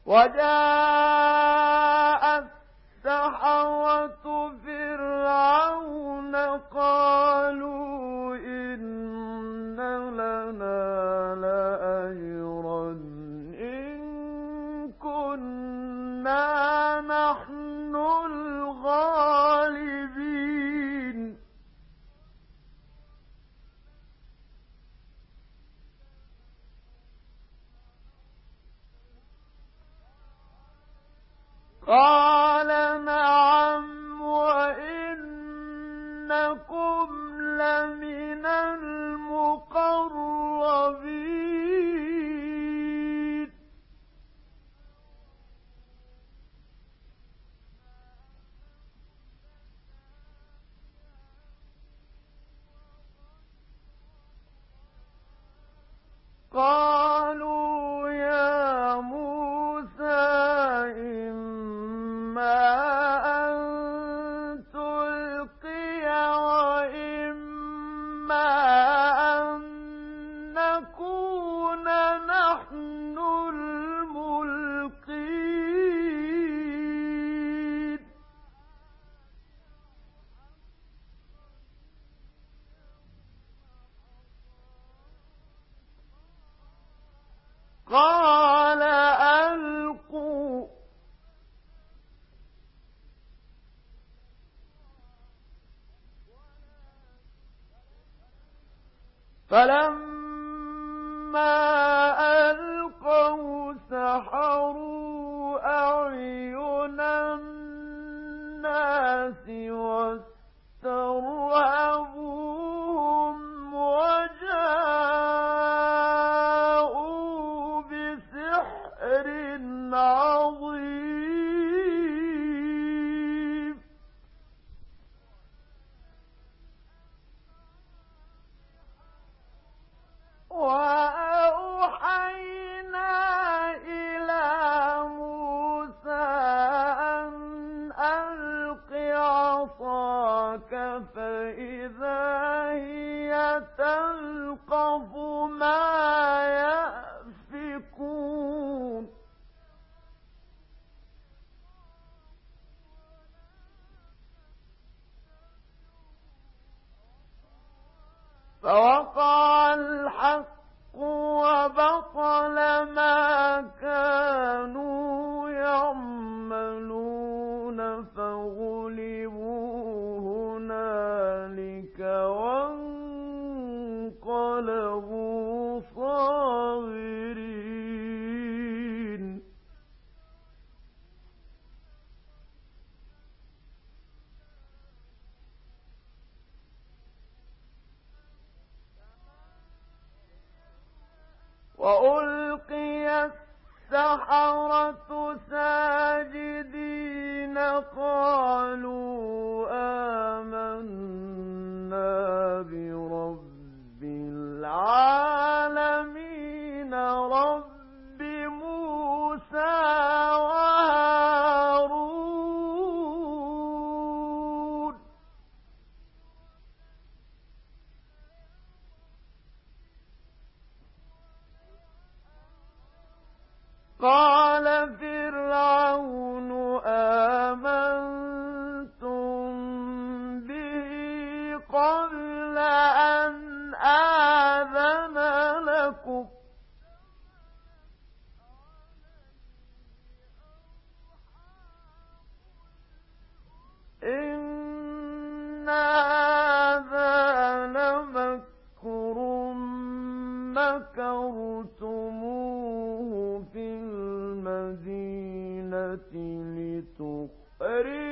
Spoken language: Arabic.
وجاء السحرة فرعون قالوا إن لنا لأجرا إن كنا نحن الغالبين قال نعم وإنكم لمن المقربين قالوا يا موسى إما أن تلقي وإما أن نكون نحن الملقين قال ألقوا فلما ألقوا سحروا أعين الناس واسترهبوهم وجاءوا بسحر عظيم وأوحينا إلى موسى أن ألق عصاك فإذا هي تلقف ما يأفكون فوقع الحق وبطل ما كانوا يعملون فغلبوا هنالك وانقلبوا صاغرين وألقي السحرة ساجدين قالوا آمنا برب العالمين رب موسى وهارون قال فرعون آمنتم به قبل أن آذن لكم إن هذا لمكر مكرتموه في المدينة لتخرجوا